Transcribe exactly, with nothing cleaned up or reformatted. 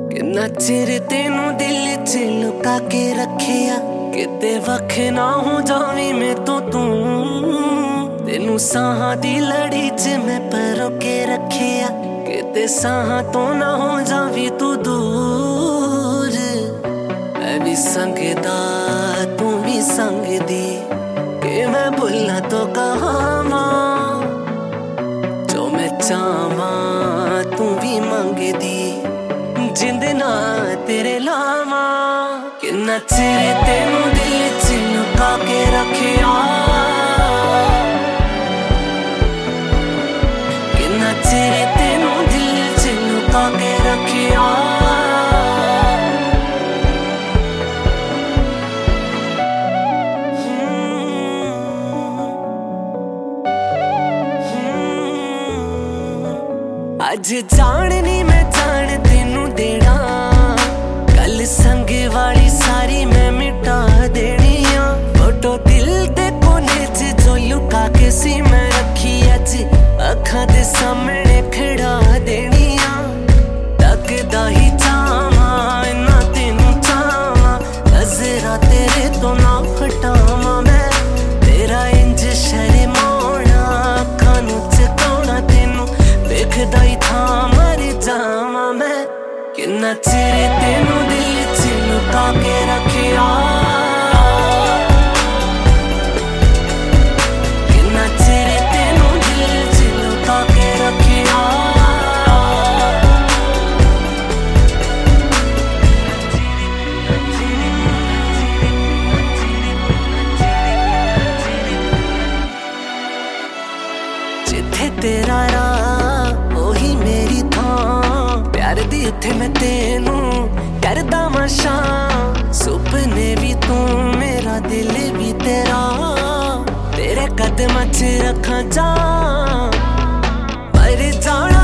किन्ना चिर तेनू दिल च लुका के रखिया, किते वख ना हो जावी मैं तो तू। तेनू साहां दी लड़ी च मैं परो के रखिया, किते साहां तो ना हो जावी तू दूर। मैं भी संगदा तू भी संगदी, के मैं भुला तो कहां जो मैं चाहवा तू भी मंगदी। जिंद ना तेरे लावा, किन्ना चिर तेनू दिल च लुका के रखिया, किन्ना चिर तेनू दिल च लुका के रखिया। अज जाननी मैं जान तेनू देना, गल संग वाली सारी मैं मिटा देनिया। फोटो दिल दे कोने च जो लुका के सी मैं रखी, अज अखां दे सामने खड़ा देनिया। तकदा ही चाहवा इन्ना तेनू चाहवा, नजरा तेरे तो ना हटावा मैं। तेरा इंज शर्माना अखां नू चकाउणा, तेनू वेखदा ही था मर जावा मैं। किन्ना चिर तेनू दिल च लुका के रखिया, किन्ना चिर तेनू दिल च लुका के रखिया। जिथे तेरा राह ओही मेरी थां, प्यार दी उत्थे मैं तेनू करदा मशा। सुपने भी तू मेरा दिल भी तेरा, तेरे कदमां च रखां जा मर जाना।